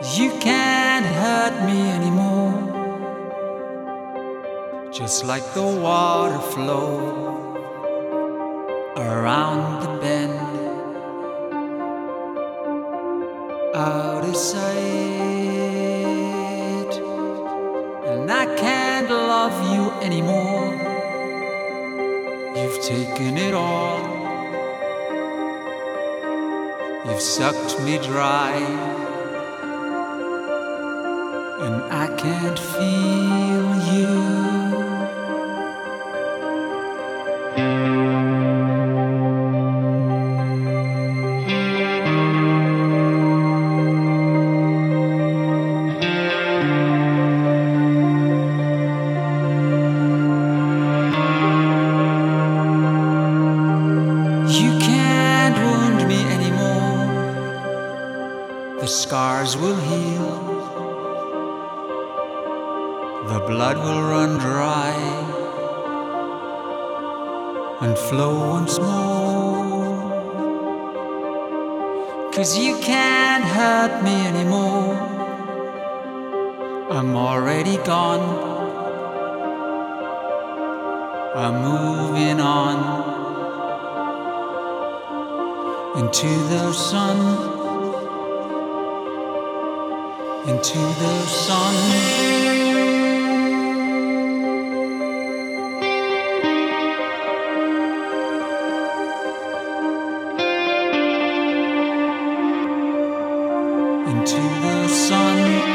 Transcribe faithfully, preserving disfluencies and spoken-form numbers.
You can't hurt me anymore. Just like the water flow around the bend, out of sight. And I can't love you anymore. You've taken it all. You've sucked me dry, and I can't feel you. You can't wound me anymore. The scars will heal. The blood will run dry and flow once more. 'Cause you can't hurt me anymore. I'm already gone. I'm moving on into the sun, into the sun. Into the sun.